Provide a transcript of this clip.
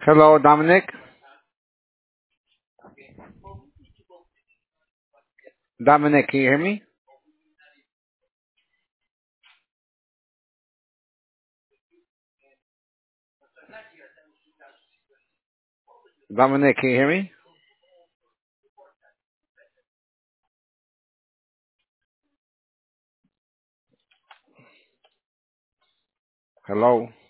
Hello, Dominic. Dominic, can you hear me? Dominic, can you hear me? Hello.